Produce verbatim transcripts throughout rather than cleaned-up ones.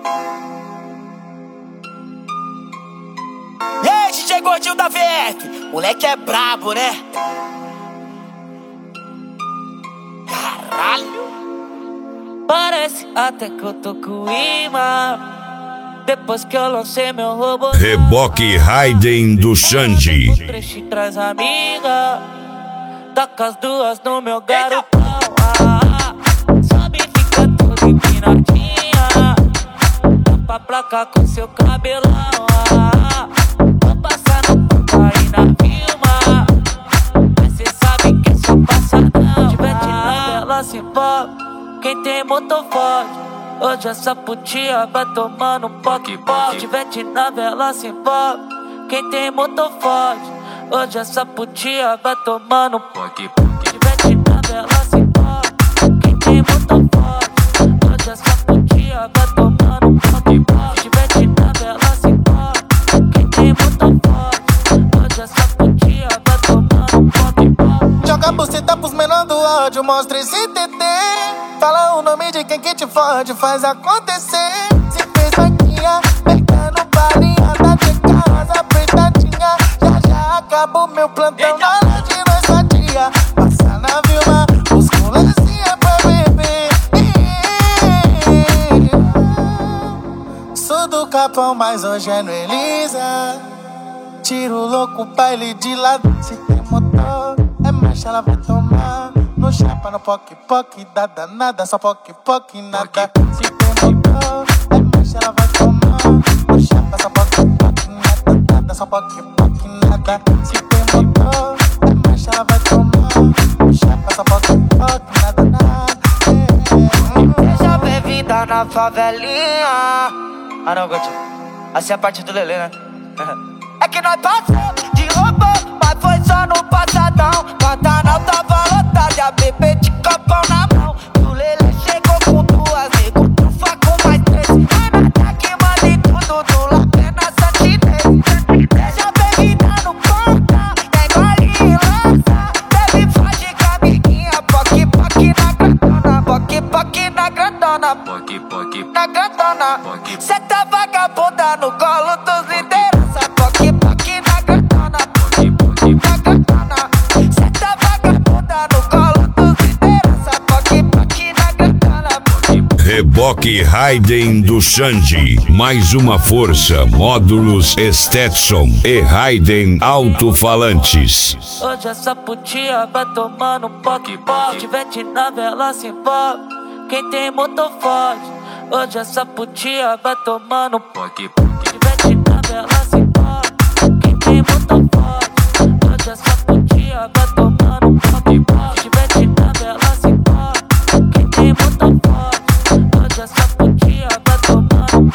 E aí, D J Gordinho da V F, moleque é brabo, né? Caralho! Parece até que eu tô com imã. Depois que eu lancei meu robô, Reboque Raiden do Xande. Treche traz amiga, taca as duas no meu garotão. Ah, ah, sobe e fica toda empinadinha. Tapa a placa com seu cabelão. Ah, ah, vou passar no ponto aí na Vilma, mas cê sabe que é só passadão. Tivete na vela se envolve, quem tem motor forte. Hoje essa putinha vai tomando poque poque. Tivete na vela se envolve, quem tem motor forte. Hoje essa putinha vai tomando poque poque. Tivete na vela se envolve, quem tem motor forte. Hoje essa putinha vai tomando poque poque. Tivete na vela se envolve, quem tem motor forte. Hoje essa putinha vai tomando poque poque. Joga a buceta pros menor do áudio, mostra esse T T. Fala o nome de quem que te fode, faz acontecer. Se fez vaquinha, pega no baile, anda de casa apertadinha. Já já acabou meu plantão na hora de nós fatia. Passa na Vilma, os culancinha pra beber. Sou do Capão, mas hoje é no Elisa. Tiro louco, baile de lado. Se tem motor, é marcha, ela vai tomar. No chapa, no poque, poque, da danada, só poque, poque, nada. Se tem motor, é marcha, ela vai tomar. No chapa, só poque, poque, nada, nada, só poque, poque, nada. Se tem motor, é marcha, ela vai tomar. No chapa, só poque, poque, nada, nada. Seja bem-vinda na favelinha. Ah não, Gordinho, assim é a parte do Lelê, né? É que nós passamos de roupa, mas foi só no passadão. Pantanal tava lotado e a bebê de copão na mão. E o Lelê chegou com duas, nego, trufa com mais três. Renata que manda em tudo, do Lapé na Santinês. Seja bem-vinda no ponta, engole e lança. Bebe foge com a amiguinha, poque, poque na grandona. Poque, poque na grandona. Poque, poque na grandona. Cê tá vagabunda no colo dos liderança. Poque, poque na grandona. Poque, poque na grandona. Cê tá vagabunda no colo dos liderança. Poque, poque na grandona. Reboque Raiden do Xande. Mais uma força, módulos Stetson e Raiden alto-falantes. Hoje essa putinha vai tomando poque poque. Tivete na vela se envolve, quem tem motor forte. Hoje essa putinha vai tomando poque poque. Tivete na vela se envolve, quem tem motor forte. Hoje essa putinha vai tomando poque poque. Tivete na vela se envolve, quem tem motor forte. Hoje essa putinha vai tomando.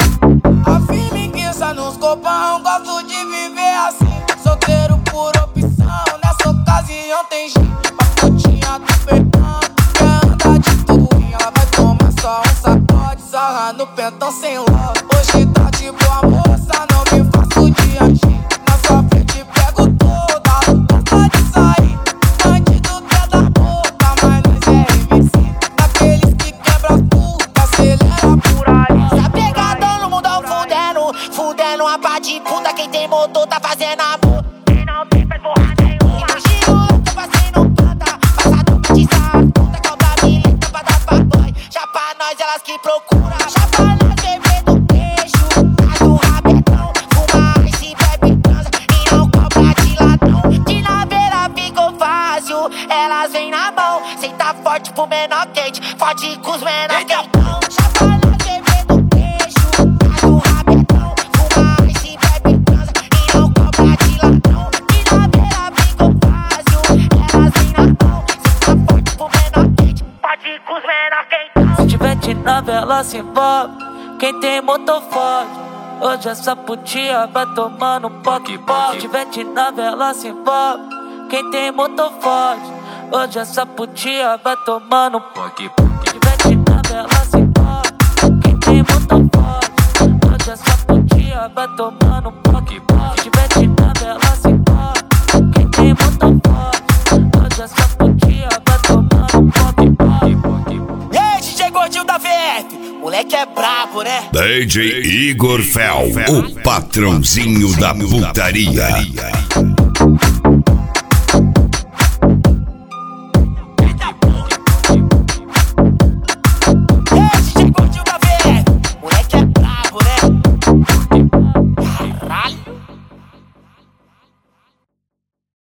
A firmiguiça nos copão, gosto de viver assim. Solteiro por opção, nessa ocasião tem gente. A putinha do perdão, quer andar de turinha. Ela vai tomar só um sacode, sarra no pentão sem love. Hoje tá de boa moça, não me faço de agir. Na sua frente pego toda, gosta de sair. Bandido quer da boca, mas nós é M C. Daqueles que quebra as putas, acelera por aí. Tá pegadão no mundão fudendo, fudendo a pá de puta. Quem tem motor tá fazendo amor. Quem não tem faz porra nenhuma. Giro louco, passei no planta, passador pra tisar. Puta cobra milita pra dar pra boy. Já pra nós elas que procura. Já pra nós beber do queijo, traz do rabetão. Fuma e se bebe transa e não cobra de ladrão. De naveira ficou fácil, elas vêm na mão. Cê tá forte pro menor quente, forte com os menor quentão. Já pra nós beber do queijo, traz do rabetão. Fuma e se bebe transa e não cobra de ladrão. De naveira ficou fácil, elas vêm na mão. Cê tá forte pro menor quente, forte com os menor quentão. Se tivete na vela se envolve, quem tem motor forte. Hoje essa putinha vai tomando poque poque. Tivete na vela se envolve, quem tem motor forte. Hoje essa putinha vai tomando poque poque. Tivete na vela se envolve, quem tem motor forte. Hoje essa putinha vai tomando poque poque. Tivete na vela se envolve, quem tem motor forte. Hoje essa putinha vai tomando poque poque. E aí, D J Gordinho da V F, moleque é brabo, né? D J Igor Fel, o patrãozinho da putaria.